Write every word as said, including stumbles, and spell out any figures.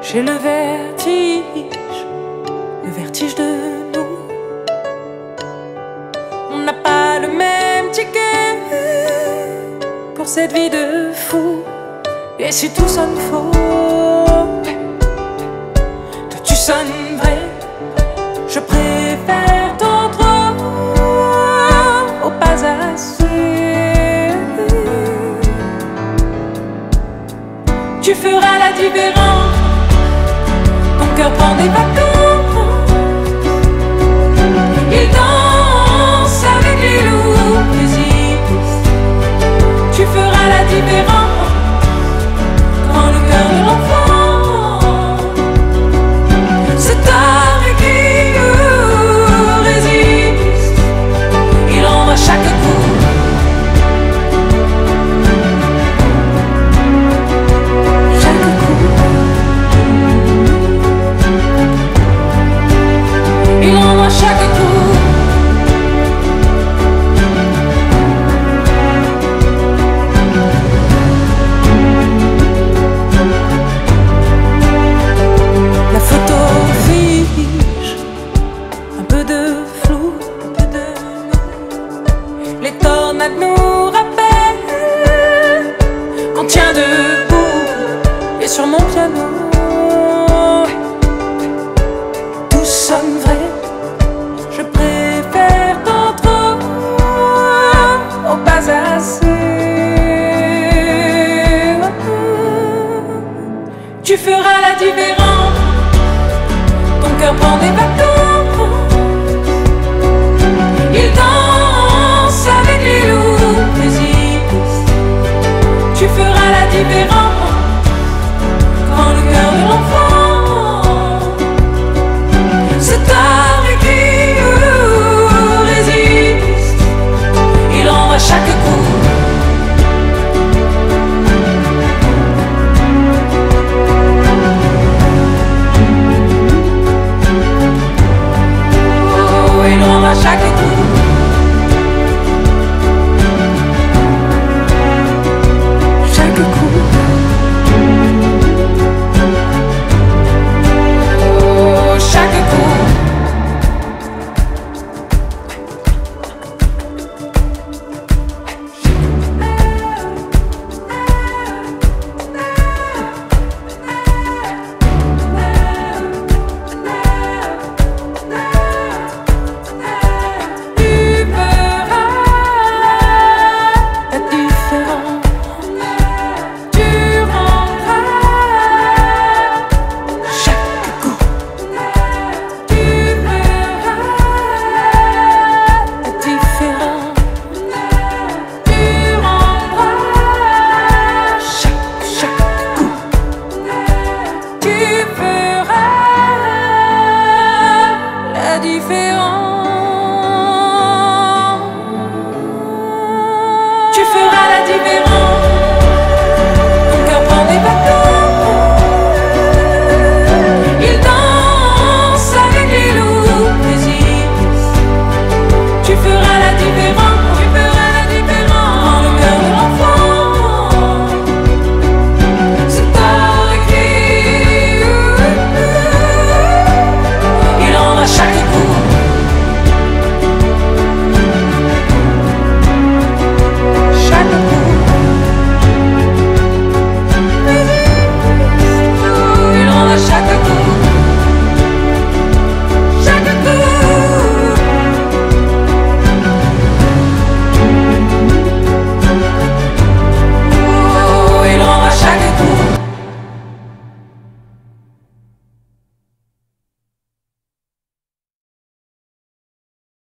J'ai le vertige, le vertige de nous. On n'a pas le même ticket pour cette vie de fou. Et si tout sonne faux, toi tu sonnes vrai. Je préfère t'entendre au pas assez. Tu feras la différence. Ton cœur prend des vacances. Il danse avec les loups des Iris. Tu feras la différence. Quand le cœur de l'enfant, c'est avec qui résiste. Il envoie chaque coup. Il envoie chaque coup. La photo fige, un peu de flou, un peu de nous. Les tornades nous rappellent qu'on tient debout. Et sur mon piano, tout sonne vrai. Je préfère t'entendre au pas assez. Tu feras la différence. Ton cœur prend des vacances.